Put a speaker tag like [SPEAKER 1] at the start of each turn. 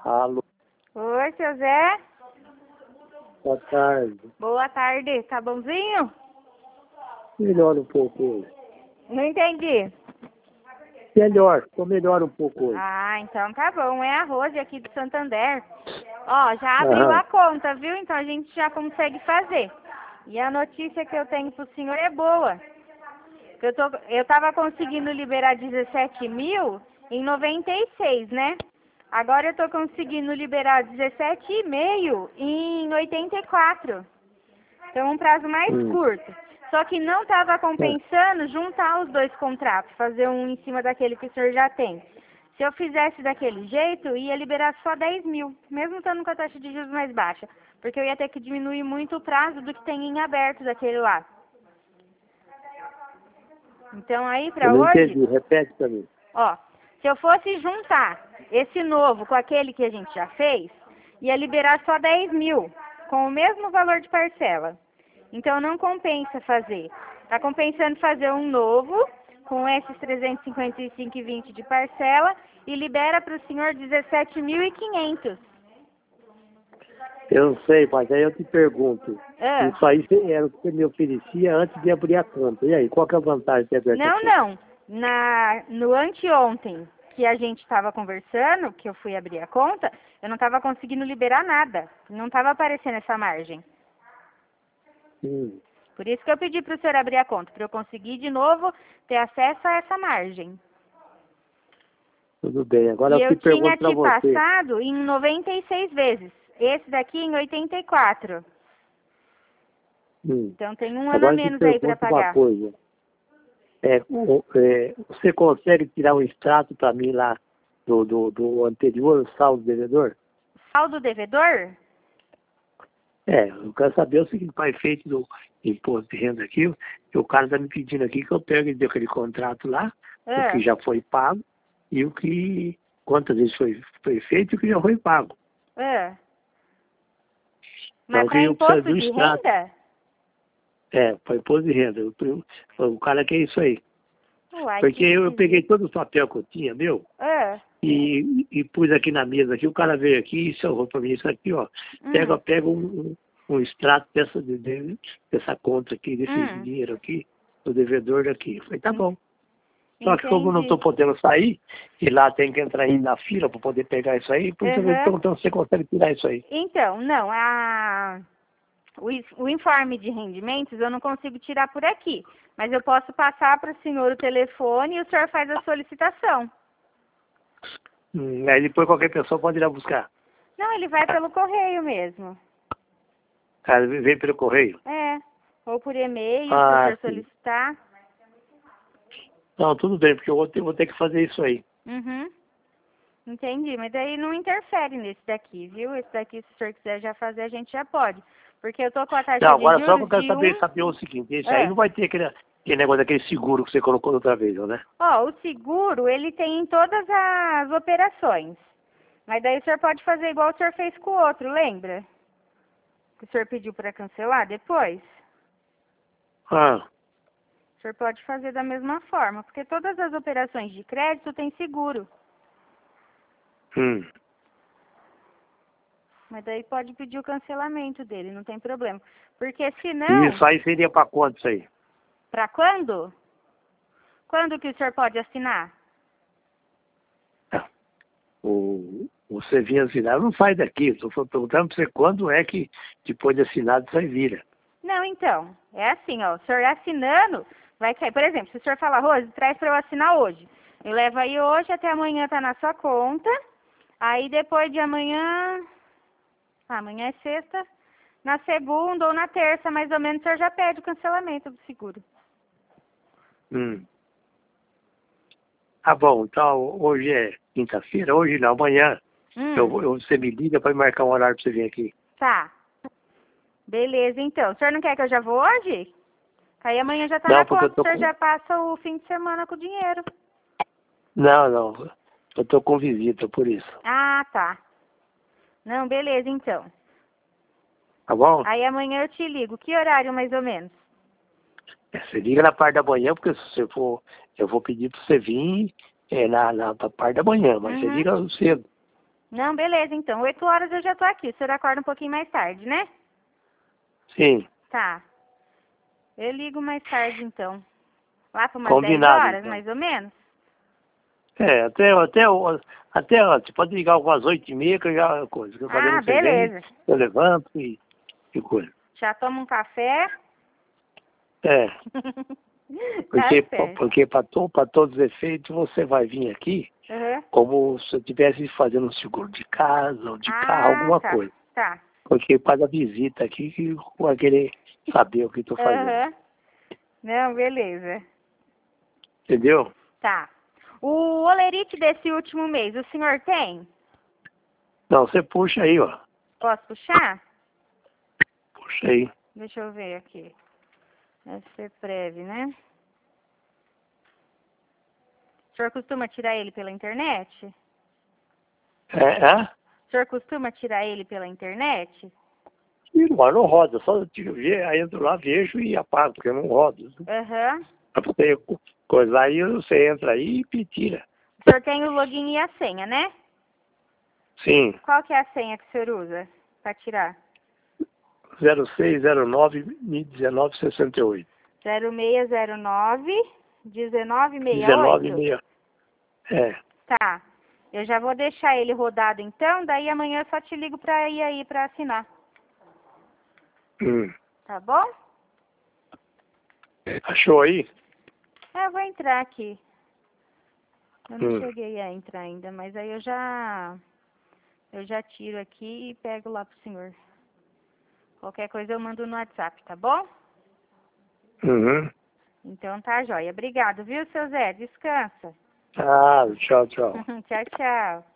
[SPEAKER 1] Alô,
[SPEAKER 2] Oi, seu Zé.
[SPEAKER 1] boa tarde.
[SPEAKER 2] Boa tarde. Tá bonzinho?
[SPEAKER 1] Melhora um pouco hoje.
[SPEAKER 2] Não entendi.
[SPEAKER 1] Ficou melhor um pouco hoje.
[SPEAKER 2] Ah, então tá bom. É a Rose aqui do Santander. Ó, já abriu
[SPEAKER 1] Aham.
[SPEAKER 2] a conta, viu? Então a gente já consegue fazer. E a notícia que eu tenho pro senhor é boa. Eu tava conseguindo liberar 17 mil em 96, né? Agora eu tô conseguindo liberar 17,5 em 84. Então um prazo mais curto. Só que não estava compensando juntar os dois contratos, fazer um em cima daquele que o senhor já tem. Se eu fizesse daquele jeito, ia liberar só 10 mil, mesmo estando com a taxa de juros mais baixa. Porque eu ia ter que diminuir muito o prazo do que tem em aberto daquele lá. Então aí
[SPEAKER 1] Eu
[SPEAKER 2] para
[SPEAKER 1] não
[SPEAKER 2] hoje,
[SPEAKER 1] entendi, repete pra mim.
[SPEAKER 2] ó, se eu fosse juntar esse novo com aquele que a gente já fez, ia liberar só 10 mil, com o mesmo valor de parcela. Então não compensa fazer. Tá compensando fazer um novo, com esses 355,20 de parcela, e libera para o senhor 17.500.
[SPEAKER 1] Eu não sei, mas aí eu te pergunto.
[SPEAKER 2] Ah,
[SPEAKER 1] Isso aí era o que você me oferecia antes de abrir a conta. E aí, qual que é a vantagem de abrir a
[SPEAKER 2] não,
[SPEAKER 1] conta?
[SPEAKER 2] não. No anteontem que a gente estava conversando, que eu fui abrir a conta, eu não estava conseguindo liberar nada. Não estava aparecendo essa margem.
[SPEAKER 1] Hum,
[SPEAKER 2] Por isso que eu pedi para o senhor abrir a conta, para eu conseguir de novo ter acesso a essa margem.
[SPEAKER 1] tudo bem. Agora
[SPEAKER 2] E
[SPEAKER 1] eu
[SPEAKER 2] eu
[SPEAKER 1] te
[SPEAKER 2] tinha
[SPEAKER 1] pergunto pra
[SPEAKER 2] te
[SPEAKER 1] você.
[SPEAKER 2] passado em 96 vezes. Esse daqui em 84.
[SPEAKER 1] Hum,
[SPEAKER 2] Então tem um ano a
[SPEAKER 1] agora eu te
[SPEAKER 2] menos aí para
[SPEAKER 1] pergunto uma
[SPEAKER 2] pagar.
[SPEAKER 1] coisa. Você consegue tirar um extrato para mim lá do anterior, o saldo devedor?
[SPEAKER 2] Saldo devedor?
[SPEAKER 1] Eu quero saber o seguinte, para efeito do imposto de renda aqui, que o cara está me pedindo aqui que eu pegue aquele contrato lá, o que
[SPEAKER 2] Ah,
[SPEAKER 1] já foi pago, e o que, quantas vezes foi feito e o que já foi pago.
[SPEAKER 2] ah. Mas
[SPEAKER 1] Então
[SPEAKER 2] para
[SPEAKER 1] que eu preciso
[SPEAKER 2] imposto
[SPEAKER 1] do
[SPEAKER 2] de
[SPEAKER 1] extrato.
[SPEAKER 2] renda?
[SPEAKER 1] Para imposto de renda. O cara quer isso aí.
[SPEAKER 2] Uai, que
[SPEAKER 1] Porque eu peguei
[SPEAKER 2] esquisito.
[SPEAKER 1] todo o papel que eu tinha, meu,
[SPEAKER 2] Ah,
[SPEAKER 1] e pus aqui na mesa aqui, o cara veio aqui e salvou para mim isso aqui, ó.
[SPEAKER 2] hum,
[SPEAKER 1] Pega um extrato dessa conta aqui, desse
[SPEAKER 2] hum.
[SPEAKER 1] dinheiro aqui, do devedor daqui. Eu falei, tá
[SPEAKER 2] En-
[SPEAKER 1] bom. Só que como eu não estou
[SPEAKER 2] Entendi.
[SPEAKER 1] podendo sair, e lá tem que entrar aí na fila para poder pegar isso aí, por isso eu estou
[SPEAKER 2] Aham.
[SPEAKER 1] perguntando se você consegue tirar isso aí.
[SPEAKER 2] Então, não, o informe de rendimentos eu não consigo tirar por aqui. Mas eu posso passar para o senhor o telefone e o senhor faz a solicitação.
[SPEAKER 1] Aí depois qualquer pessoa pode ir lá buscar.
[SPEAKER 2] Não, ele vai pelo correio mesmo.
[SPEAKER 1] Cara, vem pelo correio.
[SPEAKER 2] É. Ou por e-mail, se o
[SPEAKER 1] Ah,
[SPEAKER 2] senhor
[SPEAKER 1] sim.
[SPEAKER 2] solicitar.
[SPEAKER 1] Não, tudo bem, porque eu vou ter que fazer isso aí.
[SPEAKER 2] Uhum. Entendi, mas daí não interfere nesse daqui, viu? Esse daqui, se o senhor quiser já fazer, a gente já pode. Porque eu tô com a taxa
[SPEAKER 1] Não,
[SPEAKER 2] de
[SPEAKER 1] agora só que eu
[SPEAKER 2] juros
[SPEAKER 1] quero
[SPEAKER 2] de
[SPEAKER 1] saber o seguinte, esse aí
[SPEAKER 2] Ah.
[SPEAKER 1] não vai ter aquele negócio daquele seguro que você colocou outra vez, não, né?
[SPEAKER 2] Ó, o seguro, ele tem em todas as operações. Mas daí o senhor pode fazer igual o senhor fez com o outro, lembra? Que o senhor pediu para cancelar depois.
[SPEAKER 1] Ah,
[SPEAKER 2] O senhor pode fazer da mesma forma, porque todas as operações de crédito têm seguro.
[SPEAKER 1] hum.
[SPEAKER 2] Mas daí pode pedir o cancelamento dele, não tem problema. Porque
[SPEAKER 1] E
[SPEAKER 2] senão,
[SPEAKER 1] isso aí seria para quanto isso aí?
[SPEAKER 2] para quando? Quando que o senhor pode assinar?
[SPEAKER 1] O você vinha assinar, não faz daqui. Estou perguntando para você quando é que depois de assinado isso aí vira.
[SPEAKER 2] Não, então, é assim, ó, o senhor assinando, vai cair. Por exemplo, se o senhor falar, Rose, traz para eu assinar hoje. Eu levo aí hoje, até amanhã tá na sua conta. Aí depois de amanhã, amanhã é sexta, na segunda ou na terça, mais ou menos, o senhor já pede o cancelamento do seguro.
[SPEAKER 1] Hum. Ah, bom, então hoje é quinta-feira, hoje não, amanhã você me liga para marcar um horário para você vir aqui.
[SPEAKER 2] Tá. Beleza, então. O senhor não quer que eu já vou hoje? Aí amanhã já tá
[SPEAKER 1] Não,
[SPEAKER 2] na
[SPEAKER 1] porque eu
[SPEAKER 2] conta, o
[SPEAKER 1] tô
[SPEAKER 2] senhor
[SPEAKER 1] com.
[SPEAKER 2] já passa o fim de semana com o dinheiro.
[SPEAKER 1] Não. Eu tô com visita, por isso.
[SPEAKER 2] Ah, tá. Não, beleza, então.
[SPEAKER 1] Tá bom?
[SPEAKER 2] Aí amanhã eu te ligo. Que horário, mais ou menos?
[SPEAKER 1] Você liga na parte da manhã, porque se você for, eu vou pedir para você vir na parte da manhã, mas você
[SPEAKER 2] Uhum.
[SPEAKER 1] liga cedo.
[SPEAKER 2] Não, beleza, então. 8 horas eu já tô aqui. O senhor acorda um pouquinho mais tarde, né?
[SPEAKER 1] Sim.
[SPEAKER 2] Tá. Eu ligo mais tarde, então. Lá para umas 10
[SPEAKER 1] Combinado,
[SPEAKER 2] horas,
[SPEAKER 1] então.
[SPEAKER 2] mais ou menos?
[SPEAKER 1] É, até antes. Pode ligar algumas 8h30 que eu já coisa. Que eu falei,
[SPEAKER 2] Ah,
[SPEAKER 1] você vem,
[SPEAKER 2] beleza.
[SPEAKER 1] eu levanto e coisa.
[SPEAKER 2] Já toma um café?
[SPEAKER 1] É,
[SPEAKER 2] Tá certo.
[SPEAKER 1] porque para todos os efeitos você vai vir aqui
[SPEAKER 2] Uhum.
[SPEAKER 1] como se eu estivesse fazendo um seguro de casa ou de carro,
[SPEAKER 2] Ah,
[SPEAKER 1] alguma
[SPEAKER 2] tá.
[SPEAKER 1] coisa.
[SPEAKER 2] Tá.
[SPEAKER 1] Porque para a visita aqui que vai querer saber o que estou fazendo.
[SPEAKER 2] Aham. Não, beleza.
[SPEAKER 1] Entendeu?
[SPEAKER 2] Tá. O olerite desse último mês, o senhor tem?
[SPEAKER 1] Não, você puxa aí, ó.
[SPEAKER 2] Posso puxar?
[SPEAKER 1] Puxa aí.
[SPEAKER 2] Deixa eu ver aqui. Deve ser breve, né? O senhor costuma tirar ele pela internet?
[SPEAKER 1] É?
[SPEAKER 2] O senhor costuma tirar ele pela internet?
[SPEAKER 1] Tiro, mas não roda. Só eu tiro, aí entro lá, vejo e apago, porque eu não rodo.
[SPEAKER 2] Aham.
[SPEAKER 1] Pra você coisa aí, você entra aí e tira.
[SPEAKER 2] O senhor tem o login e a senha, né?
[SPEAKER 1] Sim.
[SPEAKER 2] Qual que é a senha que o senhor usa para tirar?
[SPEAKER 1] 0609 1968.
[SPEAKER 2] 0609 1968?
[SPEAKER 1] 19,6. É.
[SPEAKER 2] Tá. Eu já vou deixar ele rodado então, daí amanhã eu só te ligo pra ir aí pra assinar. Tá bom?
[SPEAKER 1] Achou aí?
[SPEAKER 2] É, eu vou entrar aqui. Eu não cheguei a entrar ainda, mas aí eu já tiro aqui e pego lá pro senhor. Qualquer coisa eu mando no WhatsApp, tá bom?
[SPEAKER 1] Uhum.
[SPEAKER 2] Então tá, joia. Obrigado, viu, seu Zé? Descansa.
[SPEAKER 1] Ah, tchau, tchau.
[SPEAKER 2] Tchau, tchau.